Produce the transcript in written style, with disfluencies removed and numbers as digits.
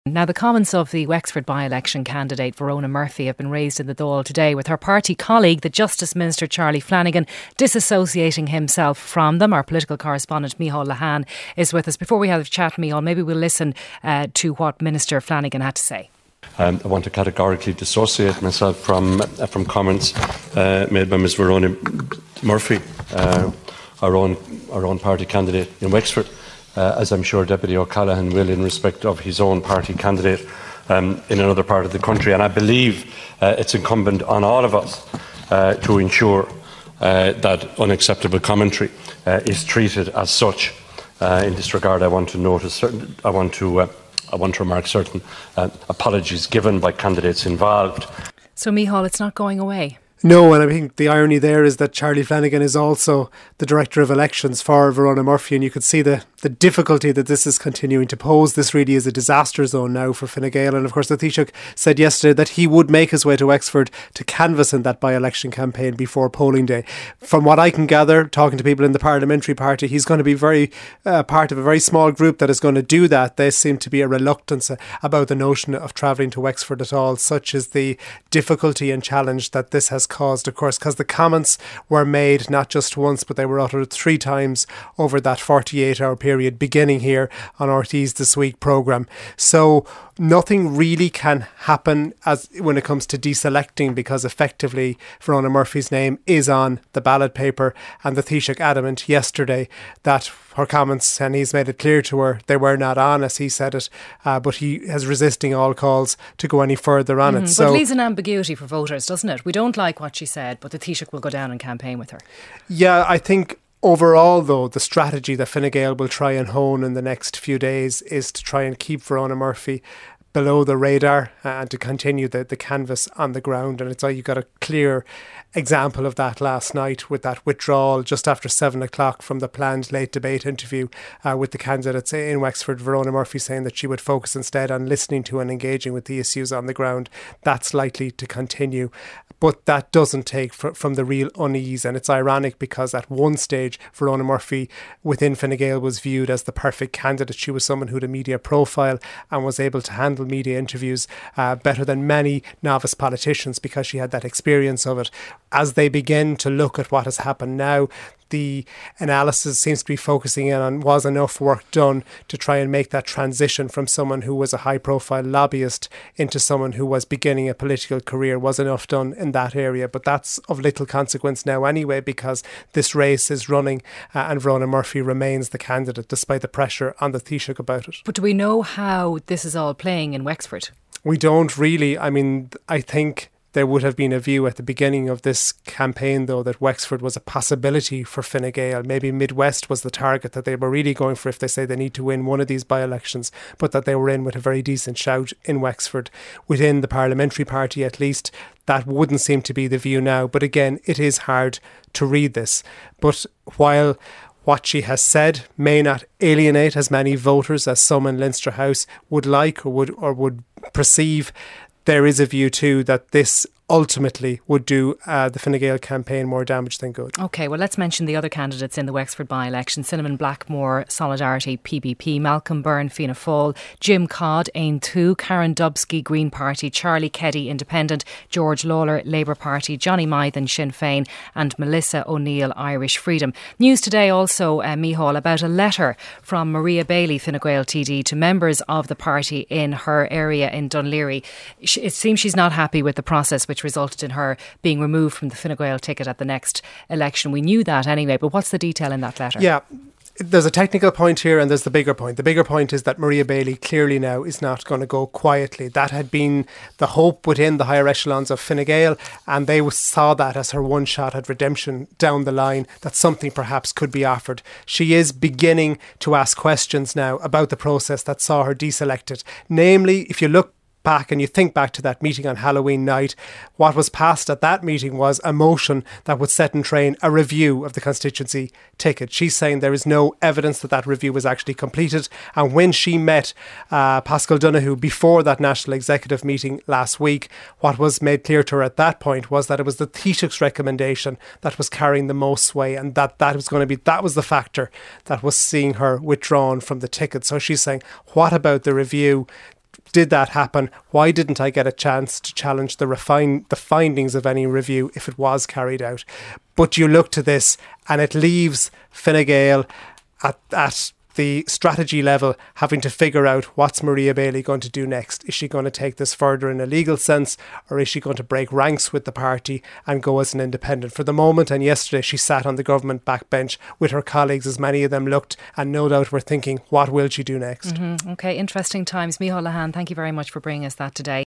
Now, the comments of the Wexford by-election candidate Verona Murphy have been raised in the Dáil today, with her party colleague, the Justice Minister Charlie Flanagan, disassociating himself from them. Our political correspondent Micheál Lehane is with us. Before we have a chat, Micheál, maybe we'll listen to what Minister Flanagan had to say. I want to categorically dissociate myself from comments made by Ms Verona Murphy, our own party candidate in Wexford. As I'm sure Deputy O'Callaghan will, in respect of his own party candidate in another part of the country. And I believe it's incumbent on all of us to ensure that unacceptable commentary is treated as such. In this regard, I want to remark certain apologies given by candidates involved. So, Micheál, it's not going away. No, and I think the irony there is that Charlie Flanagan is also the Director of Elections for Verona Murphy, and you could see the difficulty that this is continuing to pose. This really is a disaster zone now for Fine Gael, and of course the Taoiseach said yesterday that he would make his way to Wexford to canvass in that by-election campaign before polling day. From what I can gather, talking to people in the parliamentary party, he's going to be very part of a very small group that is going to do that. There seems to be a reluctance about the notion of travelling to Wexford at all. Such is the difficulty and challenge that this has caused, of course, because the comments were made not just once, but they were uttered 3 times over that 48-hour period, beginning here on RT's This Week programme. So nothing really can happen as when it comes to deselecting, because effectively Verona Murphy's name is on the ballot paper, and the Taoiseach adamant yesterday that her comments, and he's made it clear to her, they were not on, as he said it, but he is resisting all calls to go any further on it. So it leaves an ambiguity for voters, doesn't it? We don't like what she said, but the Taoiseach will go down and campaign with her. Yeah, I think overall, though, the strategy that Fine Gael will try and hone in the next few days is to try and keep Verona Murphy below the radar and to continue the canvass on the ground. And it's like you got a clear example of that last night with that withdrawal just after 7 o'clock from the planned late debate interview with the candidates in Wexford. Verona Murphy saying that she would focus instead on listening to and engaging with the issues on the ground. That's likely to continue. But that doesn't take from the real unease. And it's ironic because at one stage, Verona Murphy within Fine Gael was viewed as the perfect candidate. She was someone who had a media profile and was able to handle media interviews better than many novice politicians because she had that experience of it. As they begin to look at what has happened now, the analysis seems to be focusing in on, was enough work done to try and make that transition from someone who was a high-profile lobbyist into someone who was beginning a political career? Was enough done in that area? But that's of little consequence now anyway, because this race is running and Verona Murphy remains the candidate despite the pressure on the Taoiseach about it. But do we know how this is all playing in Wexford? We don't really. I mean, I think there would have been a view at the beginning of this campaign, though, that Wexford was a possibility for Fine Gael. Maybe Midwest was the target that they were really going for if they say they need to win one of these by-elections, but that they were in with a very decent shout in Wexford. Within the parliamentary party, at least, that wouldn't seem to be the view now. But again, it is hard to read this. But while what she has said may not alienate as many voters as some in Leinster House would like or would perceive, there is a view too that this ultimately would do the Fine Gael campaign more damage than good. OK, well, let's mention the other candidates in the Wexford by-election. Cinnamon Blackmore, Solidarity, PPP, Malcolm Byrne, Fianna Fáil, Jim Codd, Ain Tú, Karen Dubsky, Green Party, Charlie Keddy, Independent, George Lawler, Labour Party, Johnny Mythen, Sinn Féin, and Melissa O'Neill, Irish Freedom. News today also, Micheál, about a letter from Maria Bailey, Fine Gael TD, to members of the party in her area in Dunleary. It seems she's not happy with the process which resulted in her being removed from the Fine Gael ticket at the next election. We knew that anyway, but what's the detail in that letter? Yeah, there's a technical point here and there's the bigger point. The bigger point is that Maria Bailey clearly now is not going to go quietly. That had been the hope within the higher echelons of Fine Gael, and they saw that as her one shot at redemption down the line, that something perhaps could be offered. She is beginning to ask questions now about the process that saw her deselected. Namely, if you look back and you think back to that meeting on Halloween night, what was passed at that meeting was a motion that would set in train a review of the constituency ticket. She's saying there is no evidence that that review was actually completed, and when she met Paschal Donohoe before that national executive meeting last week, what was made clear to her at that point was that it was the Taoiseach's recommendation that was carrying the most sway, and that was the factor that was seeing her withdrawn from the ticket. So she's saying, what about the review? did that happen? Why didn't I get a chance to challenge the findings of any review if it was carried out? But you look to this and it leaves Fine Gael at the strategy level having to figure out what's Maria Bailey going to do next. Is she going to take this further in a legal sense, or is she going to break ranks with the party and go as an independent? For the moment, and yesterday she sat on the government backbench with her colleagues, as many of them looked and no doubt were thinking, what will she do next? OK, interesting times. Micheál Lehane, thank you very much for bringing us that today.